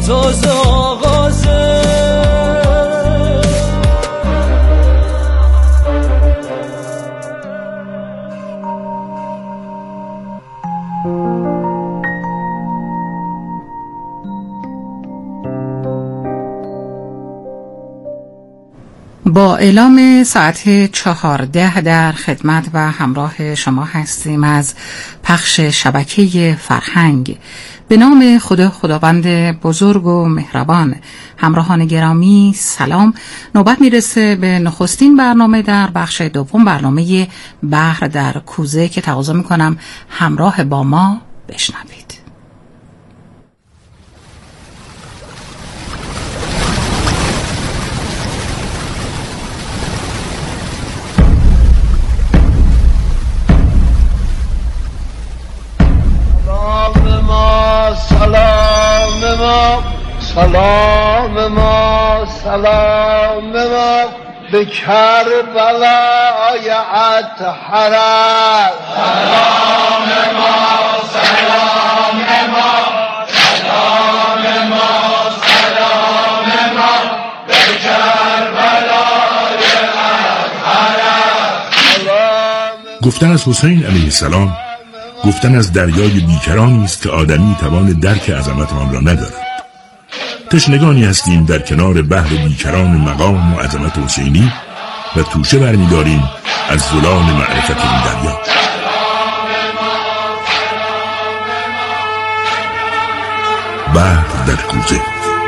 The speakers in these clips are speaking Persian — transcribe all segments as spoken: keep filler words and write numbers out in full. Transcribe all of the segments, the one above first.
تازه آغازه. با اعلام ساعت چهارده در خدمت و همراه شما هستیم از پخش شبکه فرهنگ. به نام خدا خداوند بزرگ و مهربان. همراهان گرامی سلام. نوبت میرسه به نخستین برنامه در بخش دوم، برنامه بحر در کوزه که تقاضا میکنم همراه با ما بشنوید. سلام ما سلام ما سلام ما به کربلای اطهر. سلام ما سلام ما سلام ما سلام ما به کربلای اطهر. گفتن از حسین علیه السلام گفتن از دریای بیکرانی است که آدمی توان درک عظمت آن را ندارد. تشنگانی هستیم در کنار بحر بیکران مقام و عظمت حسینی و توشه برمی‌داریم از زلال معرفت این دریا. بحر در کوزه.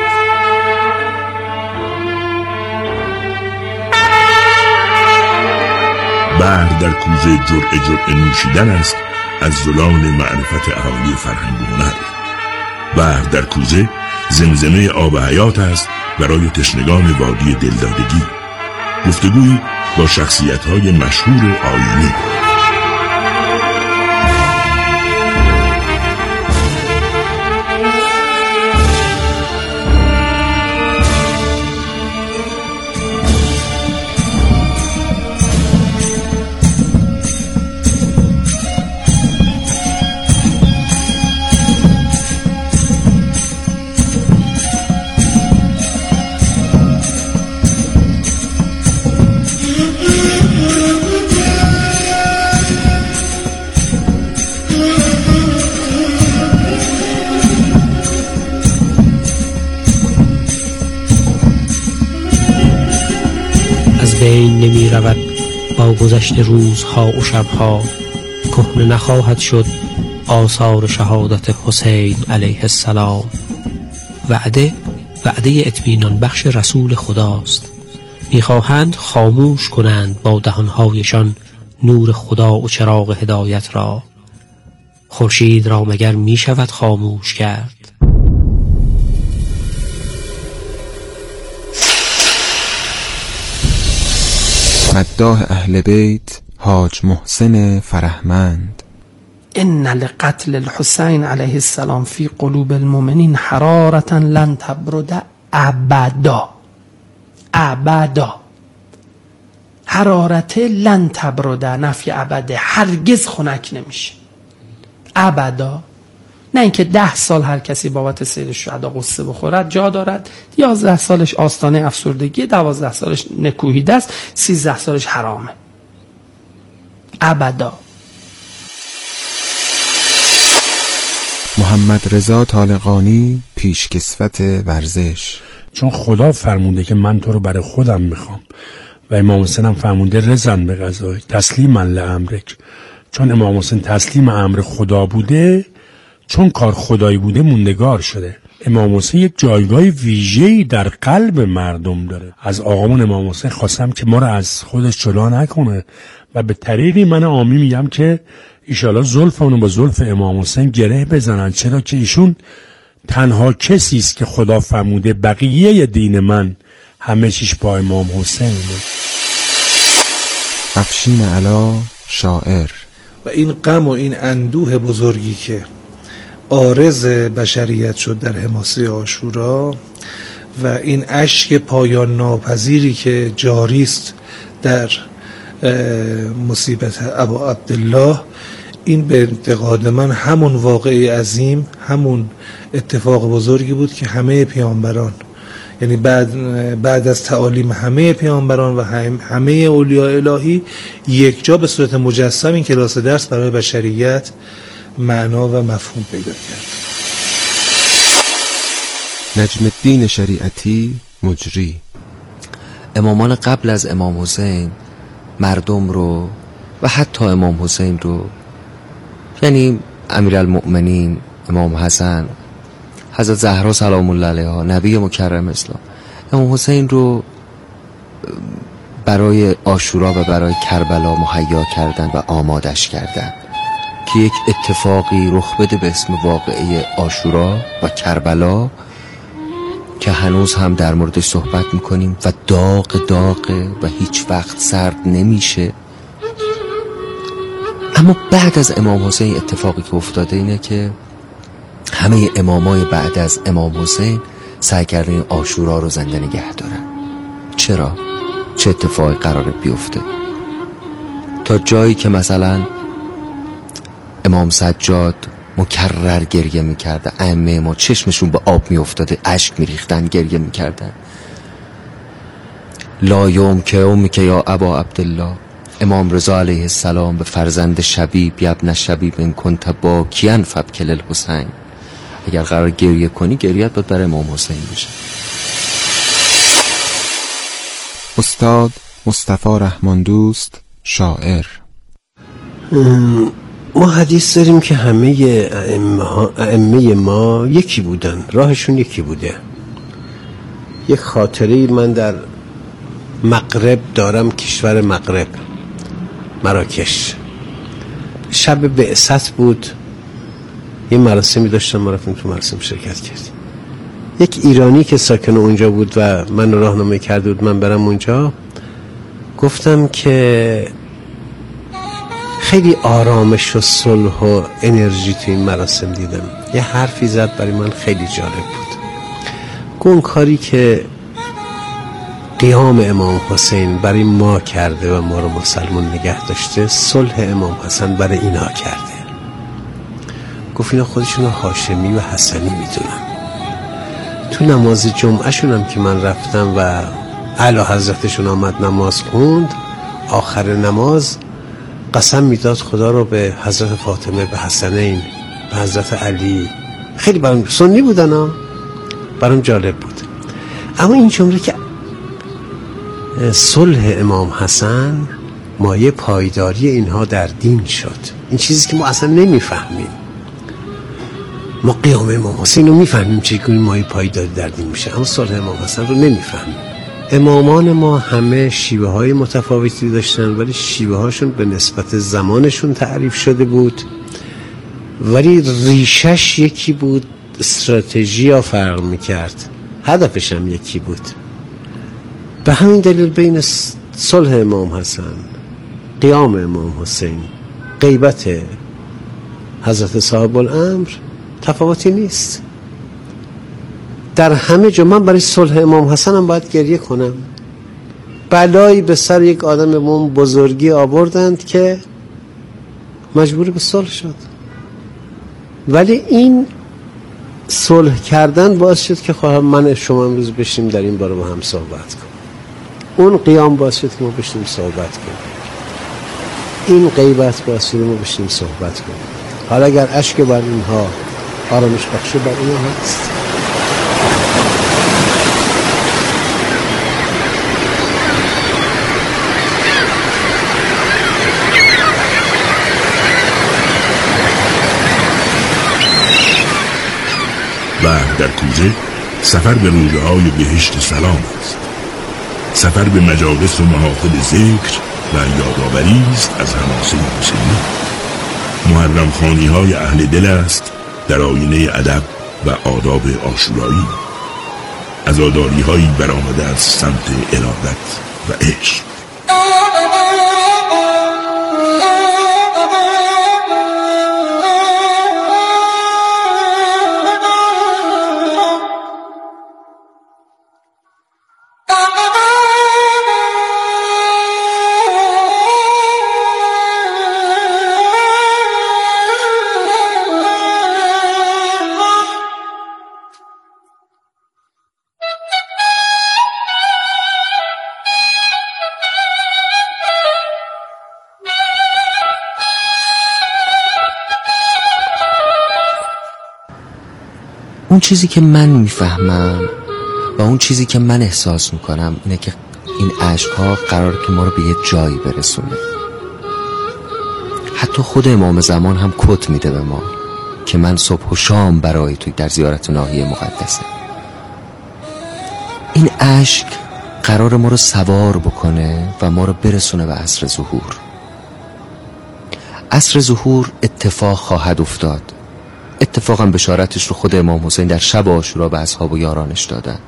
بحر در کوزه جرعه جرعه نوشیدن است از زلال معرفت اهالی فرهنگ و هنر. بحر در کوزه زمزمه آب حیات است برای تشنگان وادی دلدادگی. گفتگویی با شخصیت‌های مشهور آیینی. بین نمی رود با گذشت روزها و شبها، کهنه نخواهد شد آثار شهادت حسین علیه السلام. وعده وعده اطمینان بخش رسول خداست. میخواهند خاموش کنند با دهانهایشان نور خدا و چراغ هدایت را. خورشید را مگر می شود خاموش کرد؟ مداح اهل بیت حاج محسن فرهمند. ان لقتل الحسین علیه السلام فی قلوب المؤمنین حرارة لن تبرد ابدا. ابدا. حرارت لن تبرد، نفی ابده، هرگز خنک نمیشه. ابدا. نه اینکه ده سال هر کسی بابت سیر شهدا قصه بخورد جا دارد، یازده سالش آستانه افسردگی، دوازده سالش نکوهیده است، سیزده سالش حرامه. ابدا. محمد رضا طالقانی، پیشکسوت ورزش. چون خدا فرموده که من تو رو برای خودم میخوام و امام حسین هم فرموده رضن به قضای تسلیما لامرک. چون امام حسین تسلیم امر خدا بوده، چون کار خدایی بوده موندگار شده. امام حسین یک جایگاه ویژه‌ای در قلب مردم داره. از آقامون امام حسین خواستم که ما رو از خودش جدا نکنه و به طریقی من آمی میگم که ایشالا زلف اونو با زلف امام حسین گره بزنن، چرا که ایشون تنها کسی است که خدا فرموده بقیه دین من همه چیش با امام حسین بود. افشین علا، شاعر. و این غم و این اندوه بزرگی که عارض بشریت شد در حماسه عاشورا و این اشک پایان ناپذیری که جاری است در مصیبت ابا عبدالله، این به اعتقاد من همون واقعه عظیم، همون اتفاق بزرگی بود که همه پیامبران، یعنی بعد بعد از تعالیم همه پیامبران و همه اولیاء الهی یک جا به صورت مجسم این کلاس درس برای بشریت معنا و مفهوم پیدا کرد. نجم الدین شریعتی مجری: امامان قبل از امام حسین مردم رو و حتی امام حسین رو، یعنی امیرالمؤمنین، امام حسن، حضرت زهرا سلام الله علیها، نبی مکرم اسلام، امام حسین رو برای عاشورا و برای کربلا مهیا کردن و آمادش کردن که یک اتفاقی رخ بده به اسم واقعه عاشورا و کربلا که هنوز هم در موردش صحبت میکنیم و داغ داغ و هیچ وقت سرد نمیشه. اما بعد از امام حسین اتفاقی که افتاده اینه که همه امامای بعد از امام حسین سعی کردن این عاشورا رو زنده نگه دارن. چرا؟ چه اتفاقی قراره بیفته؟ تا جایی که مثلا امام سجاد مکرر گریه میکرده، ائمه ما چشمشون به آب میافتاده، اشک میریختن، گریه میکردن. لا یوم که اومی که یا ابا عبدالله، امام رضا علیه السلام به فرزند شبیب یبن شبیب ان کنت باکیاً فابکل الحسین، اگر قرار گریه کنی گریت باید برای امام حسین بشه. استاد مصطفی رحمان دوست، شاعر: ما حدیث داریم که همه ائمه ما یکی بودن، راهشون یکی بوده. یک خاطره من در مغرب دارم، کشور مغرب، مراکش، شب بعثت بود، یه مراسمی داشتم، ما رفتیم تو مراسم شرکت کردیم. یک ایرانی که ساکن اونجا بود و من راهنمایی کرده بود من برم اونجا، گفتم که خیلی آرامش و صلح و انرژی تو این مراسم دیدم. یه حرفی زد برای من خیلی جالب بود. اون کاری که قیام امام حسین برای ما کرده و ما رو مسلمان نگه داشته، صلح امام حسن برای اینا کرده. گفت اینا خودشون رو هاشمی و حسنی میدونن. تو نماز جمعه شونم که من رفتم و اعلی حضرتشون آمد نماز خوند، آخر نماز قسم میداد خدا رو به حضرت فاطمه، به حسنین، به حضرت علی. خیلی برام سنی بودن ها، برام جالب بود. اما این جمله که صلح امام حسن مایه پایداری اینها در دین شد، این چیزی که ما اصلا نمیفهمیم. ما قیام امام حسین رو میفهمیم چگونه مایه پایداری در دین میشه، اما صلح امام حسن رو نمیفهمیم. امامان ما همه شیوه های متفاوتی داشتن، ولی شیوه هاشون به نسبت زمانشون تعریف شده بود، ولی ریشش یکی بود، استراتژی ها فرق میکرد، هدفش هم یکی بود. به همین دلیل بین صلح امام حسن، قیام امام حسین، غیبت حضرت صاحب الامر تفاوتی نیست. در همه جا من برای صلح امام حسن هم باید گریه کنم. بلایی به سر یک آدم امام بزرگی آوردند که مجبور به صلح شد، ولی این صلح کردن باعث شد که خواهم من شما امروز بشیم در این باره با هم صحبت کنیم. اون قیام باعث شد که ما بشیم صحبت کنیم. این غیبت باعث شد ما بشیم صحبت کنیم. حالا اگر اشک بر اینها آرامش بخش بر اینها هست. و در کوزه سفر به روزه های بهشت سلام است. سفر به مجالس و محافل ذکر و یادآوری است از حماسه حسینی. محرم خوانی های اهل دل است در آینه ادب و آداب عاشورایی. عزاداری هایی برآمده از سمت ارادت و عشق. اون چیزی که من میفهمم و اون چیزی که من احساس میکنم اینه که این عشق‌ها قرار که ما رو به یه جایی برسونه. حتی خود امام زمان هم کت میده به ما که من صبح و شام برای توی در زیارت ناحیه مقدسه. این عشق قرار ما رو سوار بکنه و ما رو برسونه به عصر ظهور. عصر ظهور اتفاق خواهد افتاد. اتفاقا بشارتش رو خود امام حسین در شب عاشورا به اصحاب و یارانش دادن.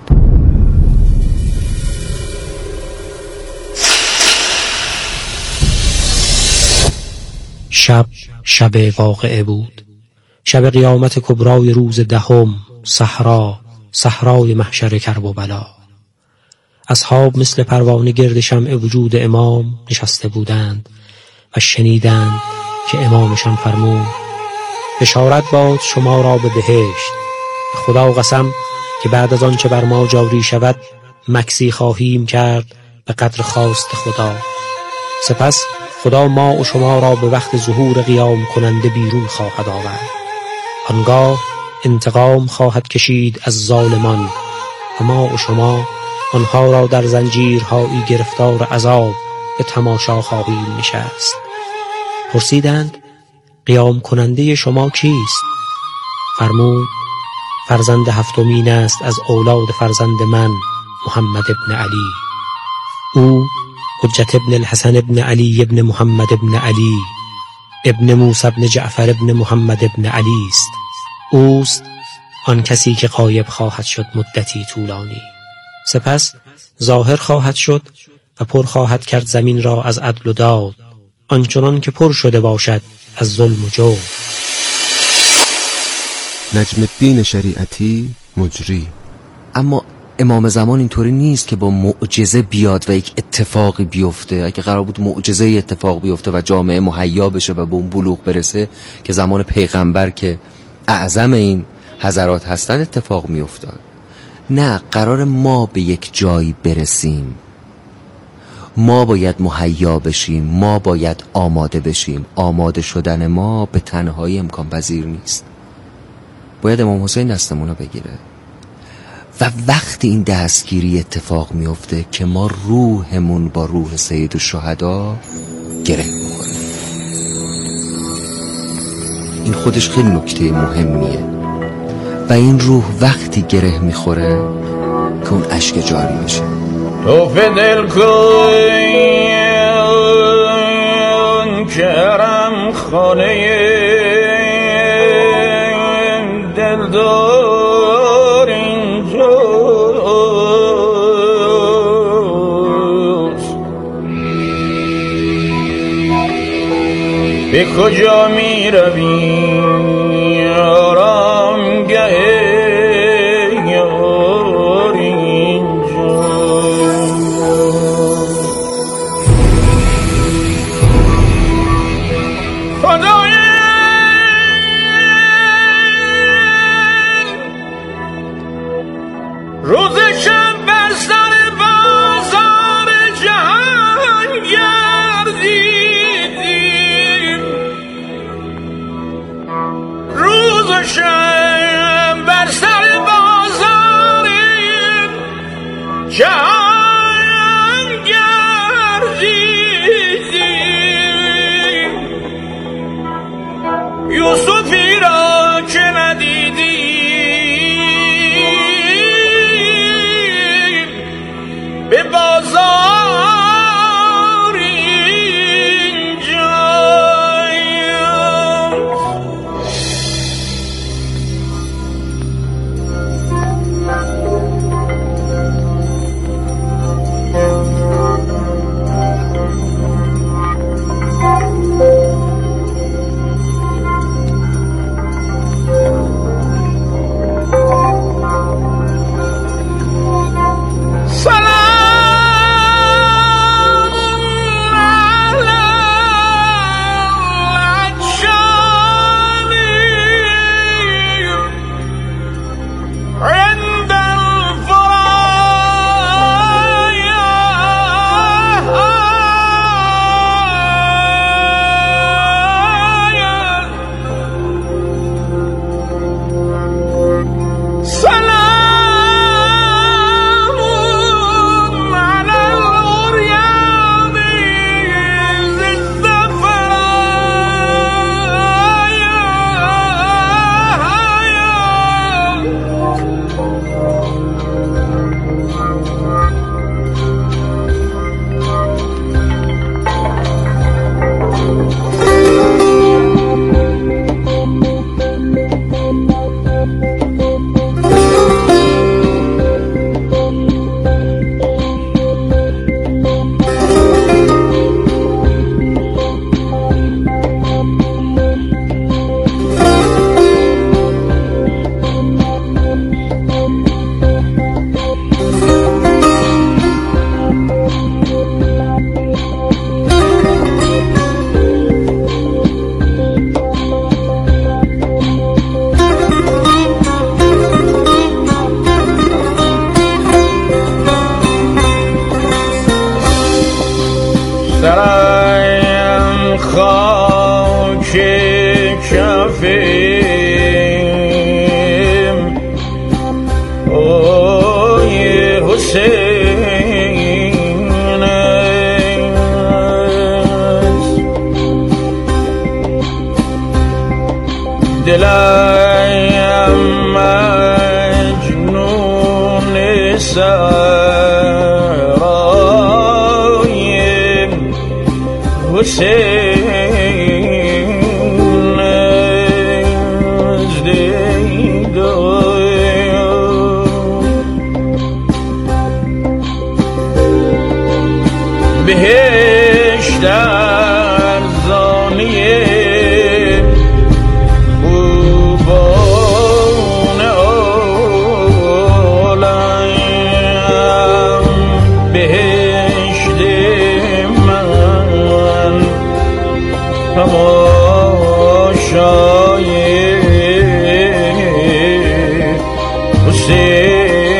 شب شب واقعه بود، شب قیامت کبرای روز دهم، صحرا صحرای محشر کرب و بلا. اصحاب مثل پروانه گرد شمع وجود امام نشسته بودند و شنیدند که امامشان فرمود بشارت باد شما را به بهشت. خدا قسم که بعد از آنچه بر ما جاری شود مکسی خواهیم کرد به قدر خواست خدا. سپس خدا ما و شما را به وقت ظهور قیام کننده بیرون خواهد آورد. آنگاه انتقام خواهد کشید از ظالمان و ما و شما آنها را در زنجیرهایی گرفتار عذاب به تماشا خواهیم نشست. پرسیدند قیام کننده شما کیست؟ فرمود فرزند هفتمین است از اولاد فرزند من، محمد ابن علی. او حجت ابن الحسن ابن علی ابن محمد ابن علی ابن موسی ابن جعفر ابن محمد ابن علی است. اوست آن کسی که غایب خواهد شد مدتی طولانی. سپس ظاهر خواهد شد و پر خواهد کرد زمین را از عدل و داد، آنچنان که پر شده باشد از ظلم و جور. نجم الدین شریعتی مجری. اما امام زمان اینطوری نیست که با معجزه بیاد و یک اتفاقی بیفته. اگه قرار بود معجزه اتفاق بیفته و جامعه مهیا بشه و به اون بلوغ برسه که زمان پیغمبر که اعظم این حضرات هستن اتفاق میافتاد. نه، قرار ما به یک جایی برسیم. ما باید مهیا بشیم، ما باید آماده بشیم. آماده شدن ما به تنهایی امکان پذیر نیست. باید امام حسین دستمون رو بگیره و وقتی این دستگیری اتفاق میفته که ما روحمون با روح سید الشهدا گره میخوره. این خودش خیلی نکته مهمیه و این روح وقتی گره میخوره که اون اشک جاری میشه. تو فدل کن کرم خانه دلدار اینجاست. به کجا می روی آرامگه یار اینجا؟ خدای روز شب بر سر بازار جهان گردیدیم، سرای حسین از دیدار بهشت ارزانی خوبان عالم بهشت من تماشای حسین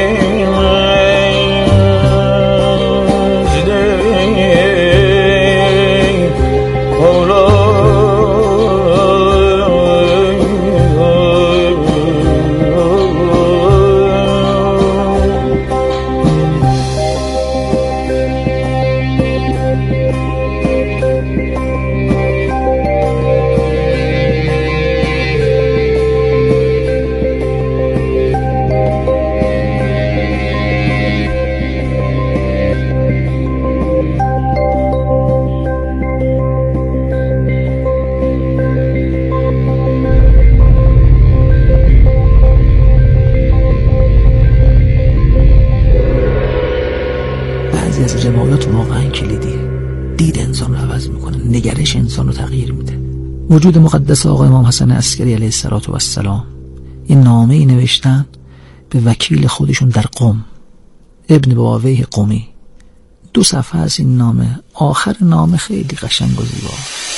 نگرش انسان رو تغییر میده. وجود مقدس آقا امام حسن عسکری علیه السلام این نامه ای نوشتن به وکیل خودشون در قم، ابن بواویه قمی. دو صفحه از این نامه، آخر نامه خیلی قشنگ و زیبا.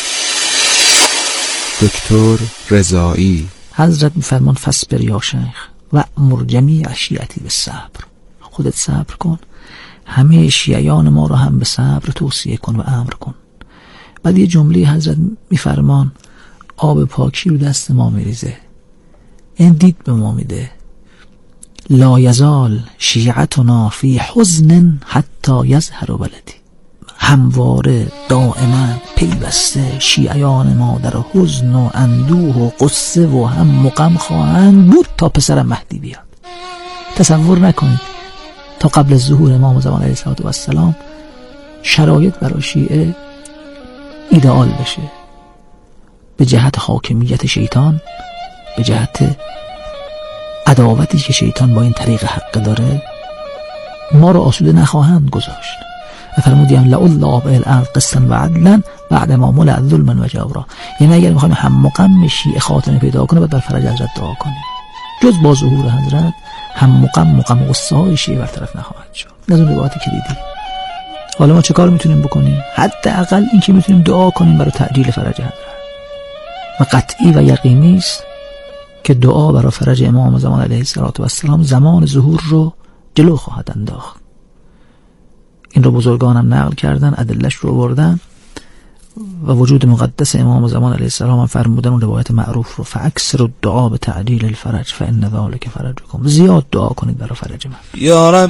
دکتر رضایی حضرت میفرمان فصبر یا شیخ و امر جمیع شیعتی به صبر. خودت صبر کن، همه شیعیان ما رو هم به صبر توصیه کن و امر کن. بعد یه جمله حضرت میفرمان آب پاکی رو دست ما میریزه، این دید به ما میده. لا یزال شیعتنا فی حزن حتی یظهر ولدی. همواره دائما پیوسته شیعیان ما در حزن و اندوه و قصه و هم و غم خواهند بود تا پسر مهدی بیاد. تصور نکنید تا قبل از ظهور امام زمان علیه السلام شرایط برای شیعه ایدئال بشه، به جهت حاکمیت شیطان، به جهت عداوتی که شیطان با این طریق حق داره، ما رو آسوده نخواهند گذاشت. فرمودیم لألا به الارض قسطا و عدلا بعد ما ملأ ظلما و جورا. یعنی اگر میخوایم هم غم شیعه خاتمه پیدا کنه باید بر فرج حضرت دعا کنیم. جز با ظهور حضرت هم غم و غم غصه های شیعه برطرف نخواهد شد. از اون روایتی که دیدیم. حالا ما چه کار میتونیم بکنیم؟ حداقل این که میتونیم دعا کنیم برای تعجیل فرج حضرت. و قطعی و یقینی است که دعا برای فرج امام زمان علیه السلام زمان ظهور رو جلو خواهد انداخت. این رو بزرگانم نقل کردن، ادلش رو آوردن و وجود مقدس امام زمان علیه السلام هم فرمودن اون روایت معروف رو فاکثروا الدعاء بتعجیل الفرج فان ذلک فرجکم. زیاد دعا کنید برای فرج من. یا رب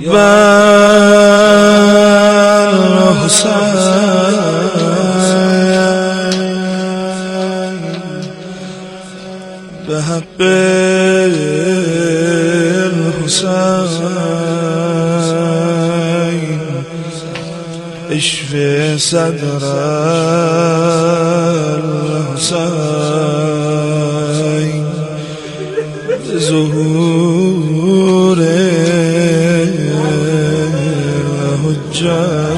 الحسین به حق الحسین اشف صدر الحسین ظهور الحجت.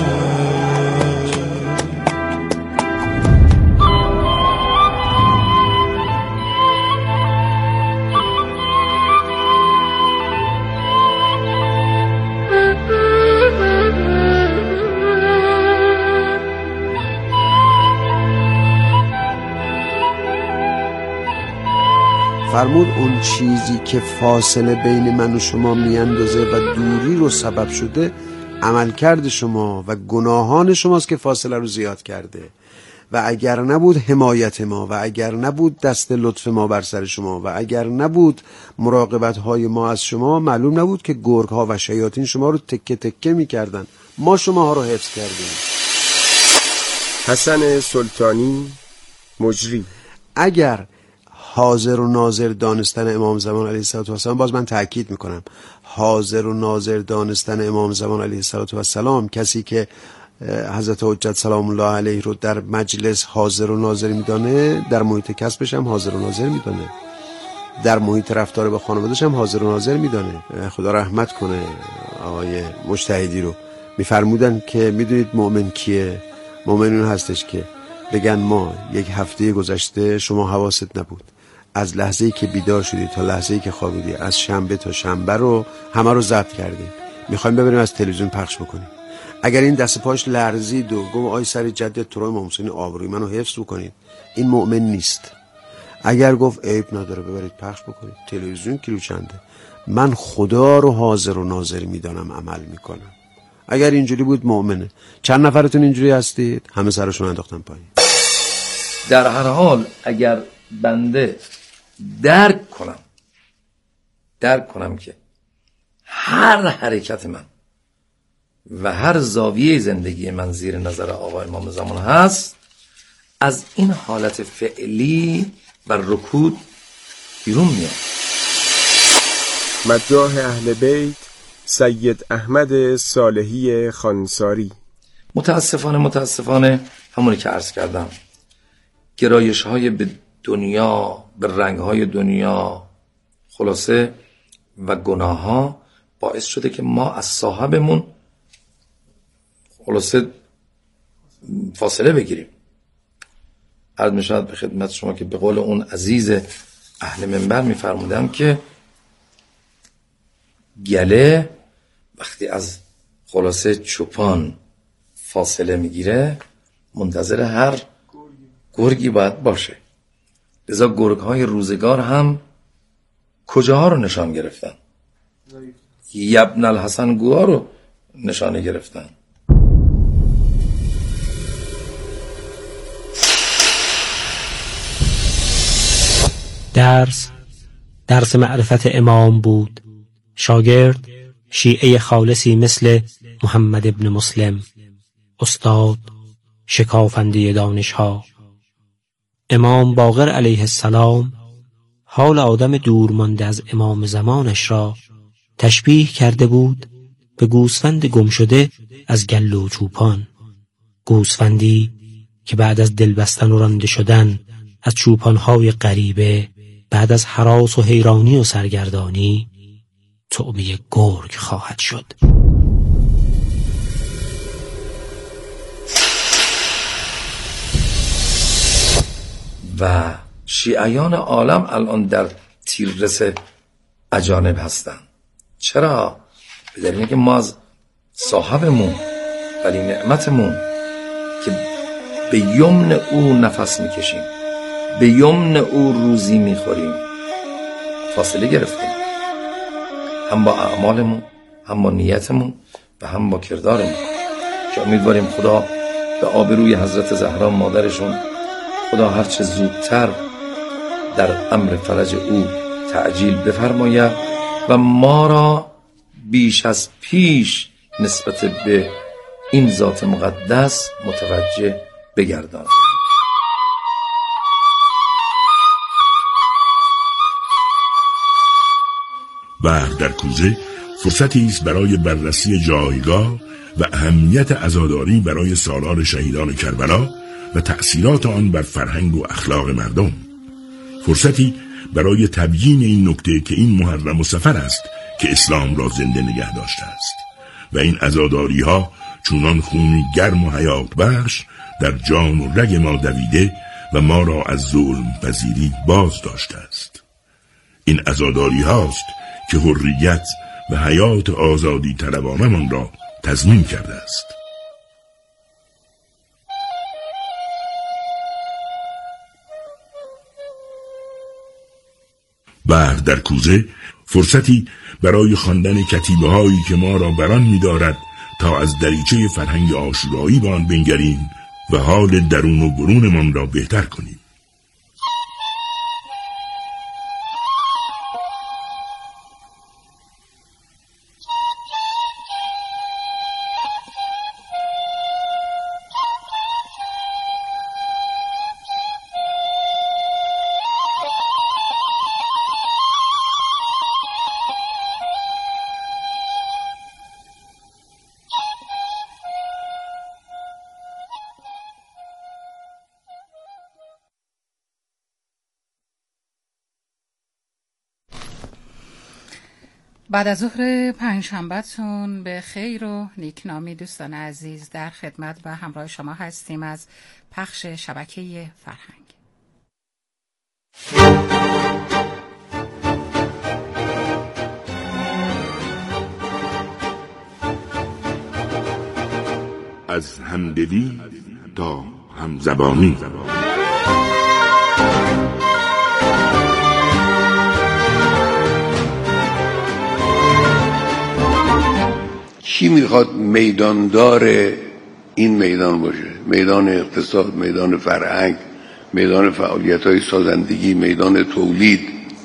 فرمود اون چیزی که فاصله بین من و شما میاندازه و دوری رو سبب شده عملکرد شما و گناهان شماست که فاصله رو زیاد کرده. و اگر نبود حمایت ما و اگر نبود دست لطف ما بر سر شما و اگر نبود مراقبت های ما از شما، معلوم نبود که گرگ ها و شیاطین شما رو تکه تکه میکردن. ما شما ها رو حفظ کردیم. حسن سلطانی مجری. اگر حاضر و ناظر دانستن امام زمان علیه السلام، باز من تأکید میکنم حاضر و ناظر دانستن امام زمان علیه السلام، کسی که حضرت حجت سلام الله علیه رو در مجلس حاضر و ناظر میدانه، در محیط کسبش هم حاضر و ناظر میدانه، در محیط رفتار با خانواده‌اش هم حاضر و ناظر میدانه. خدا رحمت کنه آقای مجتهدی رو، میفرمودن که میدونید مؤمن کیه؟ مؤمن اون هستش که بگن ما یک هفته گذشته شما حواست نبود، از لحظه‌ای که بیدار شدی تا لحظه‌ای که خوابیدی، از شنبه تا شنبه رو همه رو ضبط کردیم، میخوایم ببریم از تلویزیون پخش بکنیم. اگر این دست پاش لرزید و گفت آی سر جدت تو رو امام حسین آبروی منو حفظ بکنید، این مؤمن نیست. اگر گفت عیب نداره ببرید پخش بکنید، تلویزیون کیلو چنده، من خدا رو حاضر و ناظر میدانم، عمل میکنم. اگر اینجوری بود مؤمنه. چند نفرتون اینجوری هستید؟ همه سرشون انداختن پایین. در هر حال اگر بنده درک کنم درک کنم که هر حرکت من و هر زاویه زندگی من زیر نظر آقا امام زمان هست، از این حالت فعلی و رکود بیرون میاد. مداح اهل بیت سید احمد صالحی خانساری. متاسفانه متاسفانه همونی که عرض کردم، گرایش های به دنیا، به رنگ های دنیا، خلاصه و گناه ها باعث شده که ما از صاحبمون خلاصه فاصله بگیریم. عرض می شود به خدمت شما که به قول اون عزیز اهل منبر می فرمودم که گله وقتی از خلاصه چوپان فاصله می گیره منتظر هر گرگی باید باشه. لذا گرگ های روزگار هم کجاها رو نشان گرفتن؟ یبن الحسن گوها رو نشانه گرفتن. درس درس معرفت امام بود. شاگرد شیعه خالصی مثل محمد ابن مسلم، استاد شکافنده دانشها. امام باقر علیه السلام حال آدم دورمانده از امام زمانش را تشبیه کرده بود به گوسفند گم شده از گله و چوپان. گوسفندی که بعد از دلبستن و رانده شدن از چوپانهای غریبه، بعد از هراس و حیرانی و سرگردانی طعمه گرگ خواهد شد. و شیعیان عالم الان در تیررس اجانب هستن. چرا؟ به دلیل اینکه ما از صاحبمون ولی نعمتمون که به یمن او نفس میکشیم، به یمن او روزی میخوریم، فاصله گرفتیم، هم با اعمالمون، هم با نیتمون و هم با کردارمون، که امیدواریم خدا به آبروی حضرت زهرا مادرشون خدا هرچه زودتر در امر فرج او تعجیل بفرماید و ما را بیش از پیش نسبت به این ذات مقدس متوجه بگرداند. بحر در کوزه فرصتی است برای بررسی جایگاه و اهمیت عزاداری برای سالار شهیدان کربلا و تأثیرات آن بر فرهنگ و اخلاق مردم. فرصتی برای تبیین این نکته که این محرم و سفر است که اسلام را زنده نگه داشته است و این عزاداری ها چونان خونی گرم و حیات بخش در جان و رگ ما دویده و ما را از ظلم پذیری باز داشته است. این عزاداری هاست که حریت و حیات آزادی طلبانمان را تضمین کرده است. بحر در کوزه فرصتی برای خواندن کتیبه هایی که ما را بران می دارد تا از دریچه فرهنگ عاشورایی به آن بنگریم و حال درون و برون من را بهتر کنیم. بعد از ظهر پنجشنبه‌تون به خیر و نیکنامی دوستان عزیز، در خدمت و همراه شما هستیم از پخش شبکه فرهنگ. از همدلی تا همزبانی. کی میخواد میداندار این میدان باشه؟ میدان اقتصاد، میدان فرهنگ، میدان فعالیت‌های سازندگی، میدان تولید.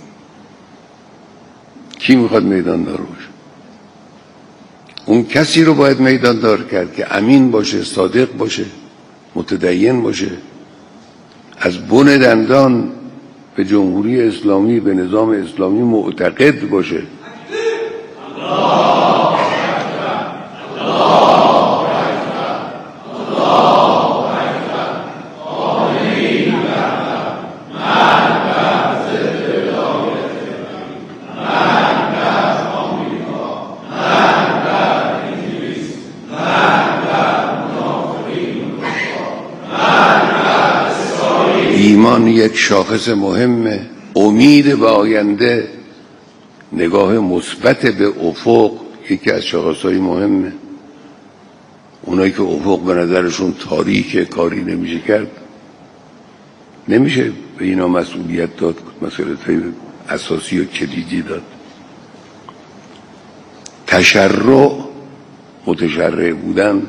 کی میخواد میداندار باشه؟ اون کسی رو باید میداندار کرد که امین باشه، صادق باشه، متدین باشه، از بن دندان به جمهوری اسلامی، به نظام اسلامی معتقد باشه. ایمان یک شاخص مهمه، امید به آینده، نگاه مثبت به افق یکی از شاخصهای مهمه. اونایی که افق به نظرشون تاریکه، کاری نمیشه کرد، نمیشه به اینا مسئولیت داد، مسئولیت اساسی و کلیدی داد. تشرع، متشرع بودن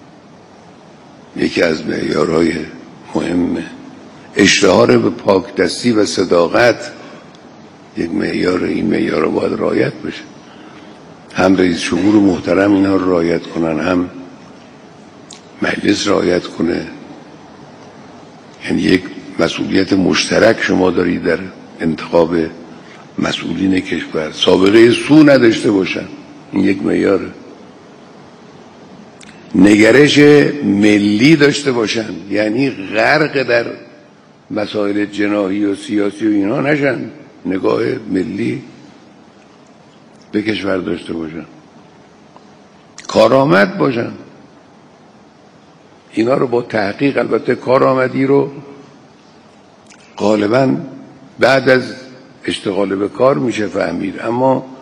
یکی از معیارهای مهمه. اشتهار به پاکدستی و صداقت یک معیار، این معیار رو باید رعایت بشه. هم رئیس جمهور محترم اینا رو رعایت کنن، هم مجلس رعایت کنه. یعنی یک مسئولیت مشترک شما دارید در انتخاب مسئولین کشور. سابقه سو نداشته باشن، این یک معیاره. نگرش ملی داشته باشن، یعنی غرق در مسائل جناحی و سیاسی و اینا نشن، نگاه ملی به کشور داشته باشن. کارآمد باشن. اینا رو با تحقیق، البته کارآمدی رو غالبا بعد از اشتغال به کار میشه فهمید، اما